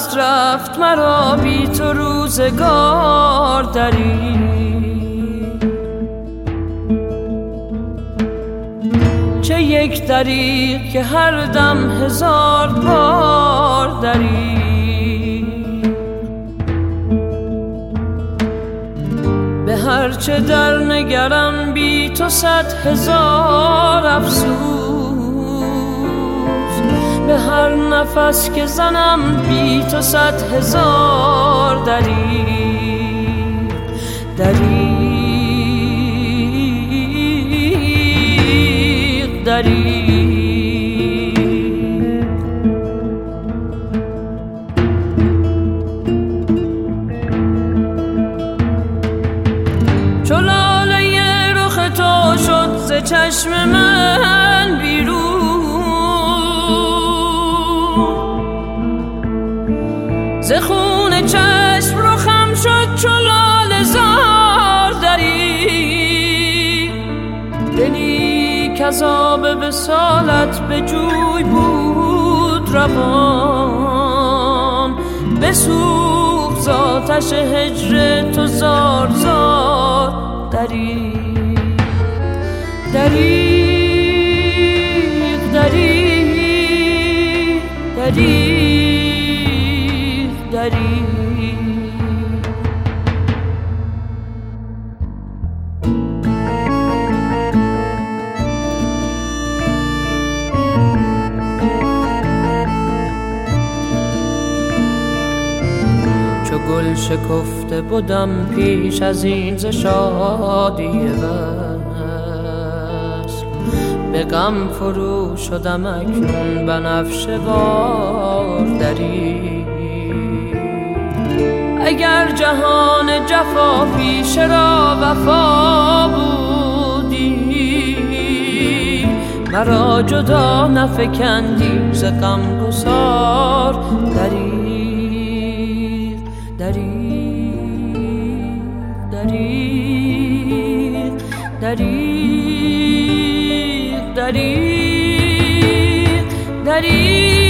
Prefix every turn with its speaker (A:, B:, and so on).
A: هست رفت مرا بی تو روزگار دریغ. چه یک دریغ که هر دم هزار بار دریغ. به هر چه در نگرم بی تو 100,000 افسوس. به هر نفس که زنم بی تو 100,000 دریغ. دریغ دریغ. چو لاله رخ تو شد ز چشم من بیرون. ز خون چشم رخم شد چو لاله زار دریغ. دلی کز آب وصالت به جوی بود روان. بسوخت ز آتش هجر تو زار زار دریغ. دریغ دریغ دریغ دریغ. چو گل شکفته بودم پیش از این ز شادی وصل. به غم فرو شدم اکنون بنفشه وار دریغ. اگر جهان جفا پیش را وفا بودی. مرا جدا نفکندی ز غمگسار دریغ. دریغ دریغ دریغ دریغ دریغ.